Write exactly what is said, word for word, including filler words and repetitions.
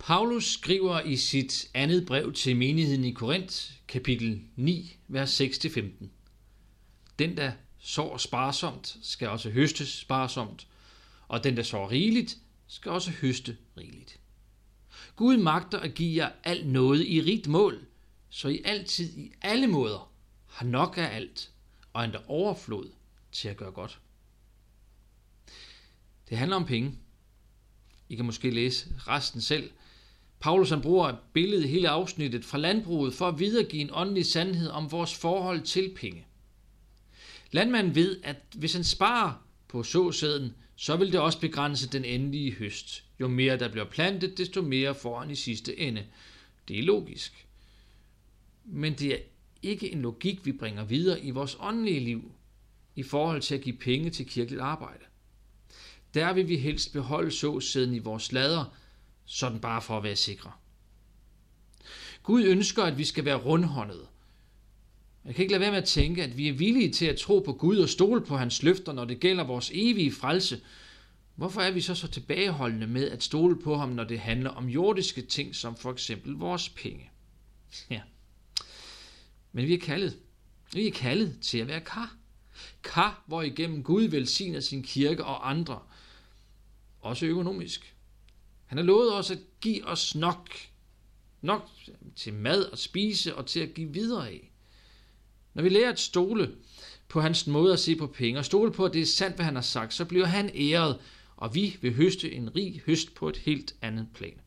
Paulus skriver i sit andet brev til menigheden i Korint, kapitel ni, vers seks til femten. Den, der sår sparsomt, skal også høste sparsomt, og den, der sår rigeligt, skal også høste rigeligt. Gud magter at give jer alt noget i rigt mål, så I altid i alle måder har nok af alt, og endda overflod til at gøre godt. Det handler om penge. I kan måske læse resten selv. Paulus han bruger et billede i hele afsnittet fra landbruget for at videregive en åndelig sandhed om vores forhold til penge. Landmanden ved, at hvis han sparer på såsæden, så vil det også begrænse den endelige høst. Jo mere der bliver plantet, desto mere får han i sidste ende. Det er logisk. Men det er ikke en logik, vi bringer videre i vores åndelige liv i forhold til at give penge til kirkeligt arbejde. Der vil vi helst beholde såsæden i vores lader, sådan bare for at være sikre. Gud ønsker, at vi skal være rundhåndede. Jeg kan ikke lade være med at tænke, at vi er villige til at tro på Gud og stole på hans løfter, når det gælder vores evige frelse. Hvorfor er vi så så tilbageholdende med at stole på ham, når det handler om jordiske ting, som for eksempel vores penge? Ja. Men vi er kaldet. Vi er kaldet til at være kar. Kar, hvor igennem Gud velsigner sin kirke og andre. Også økonomisk. Han har lovet os at give os nok. Nok til mad og spise og til at give videre af. Når vi lærer at stole på hans måde at se på penge, og stole på, at det er sandt, hvad han har sagt, så bliver han æret, og vi vil høste en rig høst på et helt andet plan.